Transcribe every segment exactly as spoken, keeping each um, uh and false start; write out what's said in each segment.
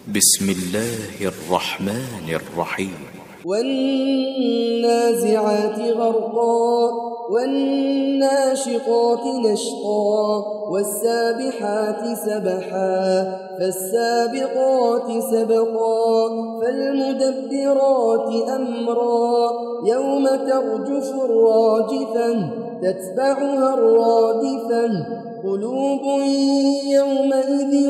بسم الله الرحمن الرحيم. والنازعات غرقا والناشطات نشطا والسابحات سبحا فالسابقات سبقا فالمدبرات أمرا يوم ترجف الراجفة تتبعها الرادفة قلوب يومئذ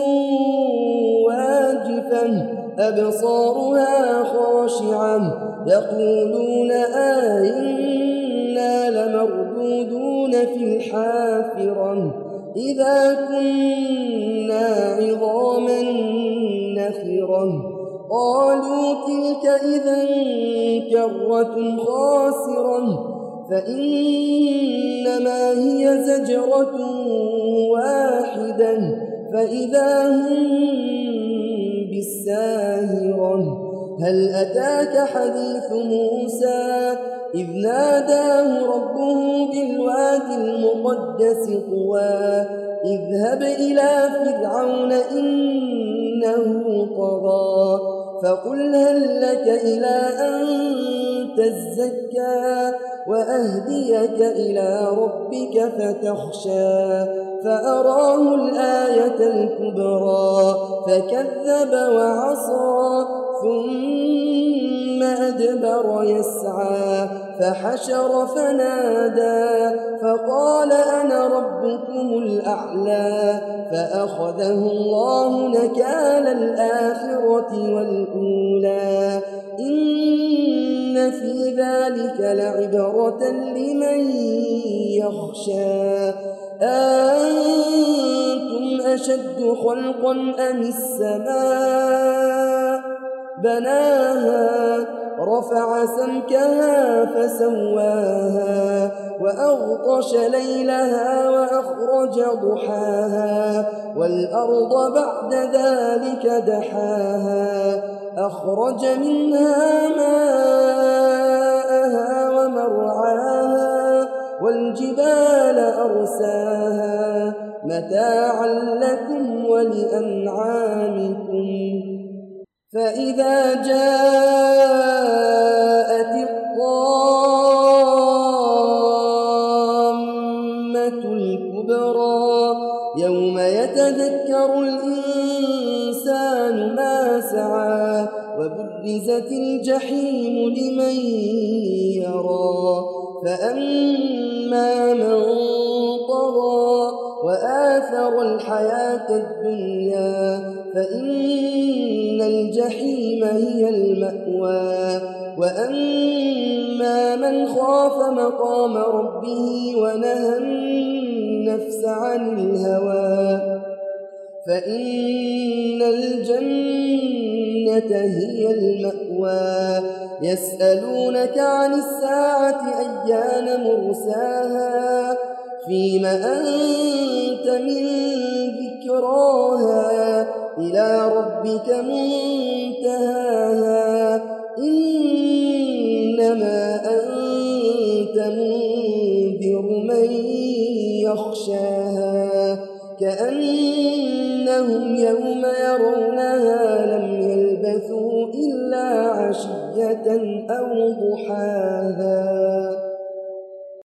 واجفة أبصارها خاشعة يقولون آئنا لمردودون في الحافرة إذا كنا عظاما نخرة قالوا تلك إذا كرة خاسرة فإنما هي زجرة واحدة فإذا هم بالساهرة هل أتاك حديث موسى إذ ناداه ربه بالوادي المقدس طوى اذهب إلى فرعون إنه طغى فقل هل لك إلى أن تزكى وأهديك إلى ربك فتخشى فأراه الآية الكبرى فكذب وعصى ثم أدبر يسعى فحشر فنادى فقال أنا ربكم الأعلى فأخذه الله نكال الآخرة والأولى إن في ذلك لعبرة لمن يخشى أنتم أشد خلقا أم السماء بناها رفع سمكها فسواها وأغطش ليلها وأخرج ضحاها والأرض بعد ذلك دحاها أخرج منها ماءها ومرعاها والجبال أرساها متاعا لكم ولأنعامكم فإذا جاءت الطامة الكبرى يوم يتذكر الإنسان ما سعى وبرزت الجحيم لمن يرى فأما من طغى وآثر الحياة الدنيا فإن الجحيم هي المأوى وأما من خاف مقام ربه ونهى النفس عن الهوى فإن الجنة هي المأوى يسألونك عن الساعة أيان مرساها فيم أنت من ذكراها إلى ربك منتهاها إنما أنت منذر من يخشاها كأنهم يوم يرونها لم يلبثوا إلا عشية أو ضحاها.